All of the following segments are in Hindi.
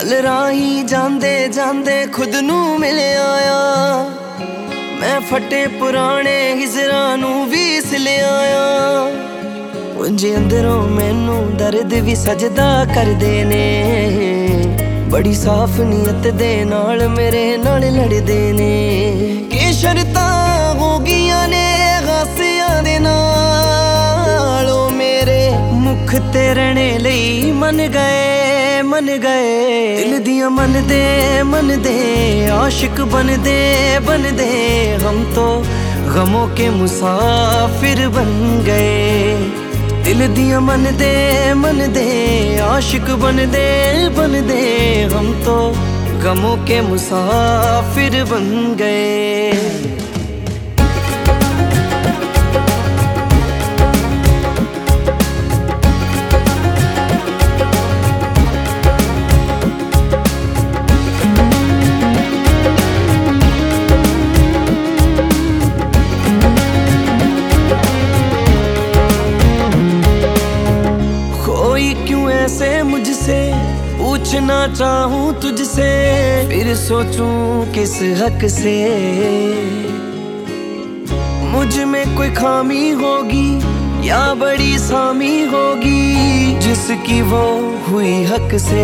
कल राही जांदे जांदे खुद नू मिल आया, मैं फटे पुराने हिजरां नू भी सिल आया। उंज अंदरों मैनू दर्द भी सजदा करदे ने, बड़ी साफ नीयत दे नाल मेरे नाल लड़दे ने। कि शर्तां हो गियां ने गासियां दे नाल, ओ मेरे मुख ते रहने लई मन गए मन गए। दिल दियां मन दे आशिक बन दे हम तो गमों के मुसाफिर बन गए। दिल दियां मन दे आशिक बन दे हम तो गमों के मुसाफिर बन गए। ऐसे मुझसे पूछना चाहूं तुझसे, फिर सोचूं किस हक से। मुझ में कोई खामी होगी या बड़ी सामी होगी, जिसकी वो हुई हक से।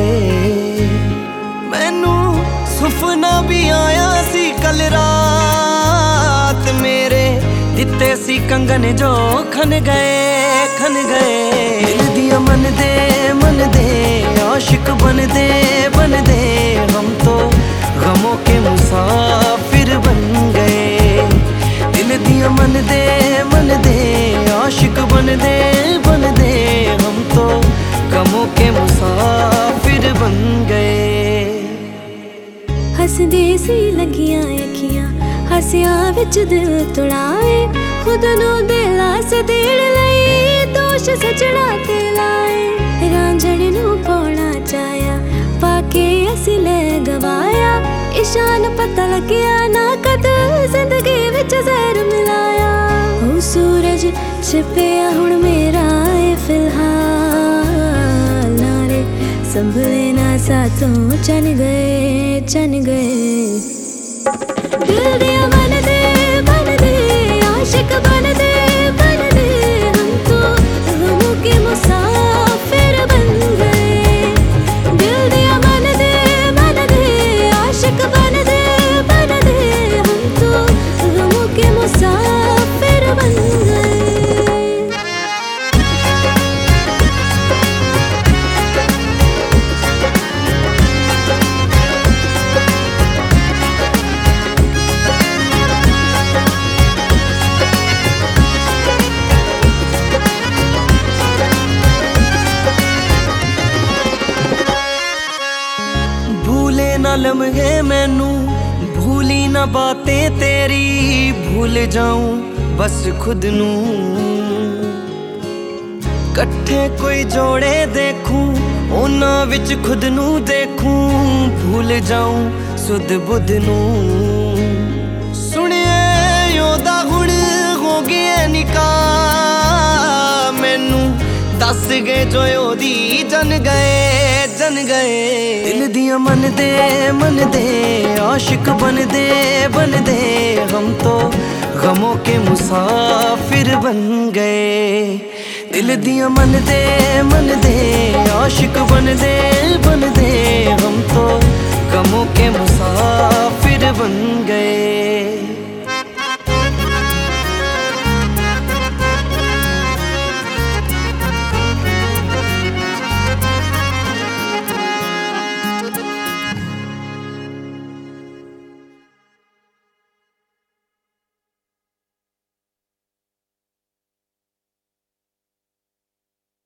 मैनू सुपना भी आया सी कल रात, मेरे दिते सी कंगन जो खन गए। दिल दिया मन दे आशिक बन दे हम तो गमों के मुसाफिर बन गए। दिल दिया मन दे आशिक बन दे हम तो गमों के मुसाफिर बन गए। हसदे सी लगियां अखियां हसिया विच दिल तुड़ाए, खुद नू दिला से देण लई दोष सजड़ा ते लाए। रांझण नू पाउणा चाया पाके असी ले गवाया, इशान पता लग्या ना कद जिंदगी विच जहर मिलाया। ओ सूरज छिपया हुण मेरा ए फिलहाल, नारे संभले ना साथों चन गए। दिल दिया मन दे आशिक बन दे हम तो गमों के मुसाफिर बन गए। दिल दिया मन दे आशिक बन दे हम तो गमों के मुसाफिर बन गए। ना लम्हे मैनू भूली ना बातें तेरी, भूल जाऊं बस खुद नू। कट्ठे कोई जोड़े देखूं उन्हां विच खुद नू देखूं, भूल जाऊं सुध बुध नू। सुनिए ओदा हुण हो गया निकाह, मैनू दस गए जो ओदी जन गए। दिल दिया मन दे आशिक बन दे हम तो गमों के मुसाफिर बन गए। दिल दिया मन दे आशिक बन दे हम तो गमों के मुसाफिर बन